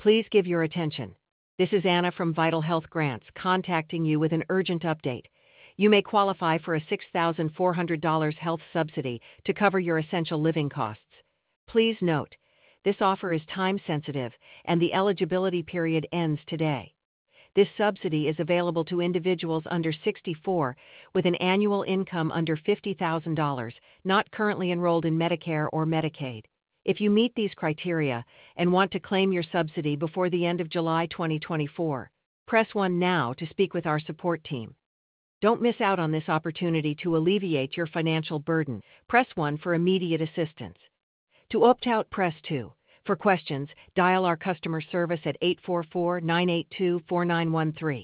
Please give your attention. This is Anna from Vital Health Grants contacting you with an urgent update. You may qualify for a $6,400 health subsidy to cover your essential living costs. Please note, this offer is time-sensitive and the eligibility period ends today. This subsidy is available to individuals under 64 with an annual income under $50,000, not currently enrolled in Medicare or Medicaid. If you meet these criteria and want to claim your subsidy before the end of July 2024, press 1 now to speak with our support team. Don't miss out on this opportunity to alleviate your financial burden. Press 1 for immediate assistance. To opt out, press 2. For questions, dial our customer service at 844-982-4913.